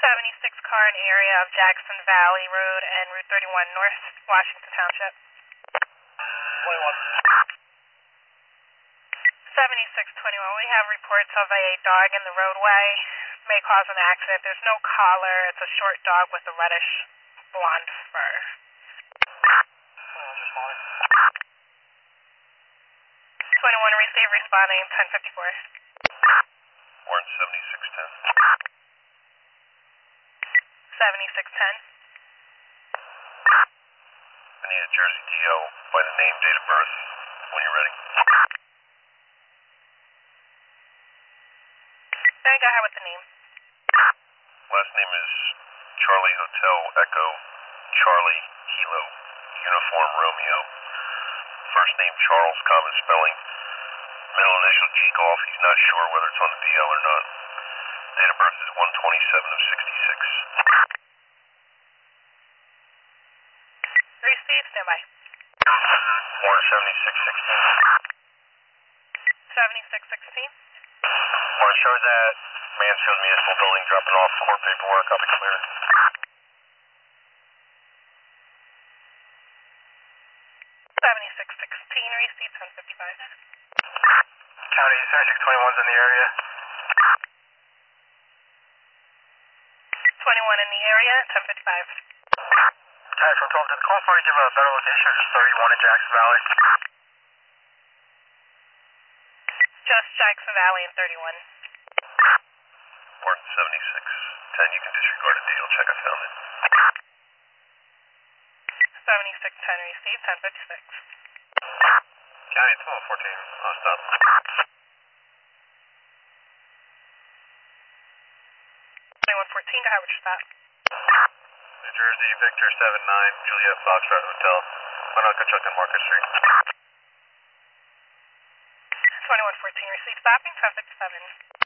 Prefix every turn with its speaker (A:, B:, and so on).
A: 76 car in area of Jackson Valley Road and Route 31 North Washington Township.
B: 21.
A: 7621, we have reports of a dog in the roadway. May cause an accident. There's no collar. It's a short dog with a reddish blonde fur. 21 receive, responding 1054.
B: Warrant 7610.
A: 7610.
B: I need a Jersey DO by the name, date of birth, when you're ready.
A: Can I go ahead with the name?
B: Last name is Charlie Hotel Echo Charlie Kilo Uniform Romeo. First name Charles, common spelling. Middle initial G Golf. He's not sure whether it's on the DL or not. Date of birth is 127 of 66.
A: Receive, standby.
B: Warrant 7616.
A: 7616.
B: Warrant shows that Mansfield Municipal Building dropping off court paperwork. I'll be clear.
A: 7616, receive 1055.
B: County 7621's in the area.
A: 21 in the area, 1055.
B: Guys, from 12, did the call party give a better location or just 31 in Jackson Valley?
A: Just Jackson Valley and 31.
B: Warrant 7610, you can disregard a deal. Check, I found it.
A: 7610, receive 1056.
B: County 1214, I'll stop.
A: 2114, go ahead with your stop.
B: New Jersey, Victor 79, Juliet Foxtrot Hotel, Winnetka Market Street.
A: 2114, receive stopping 1057.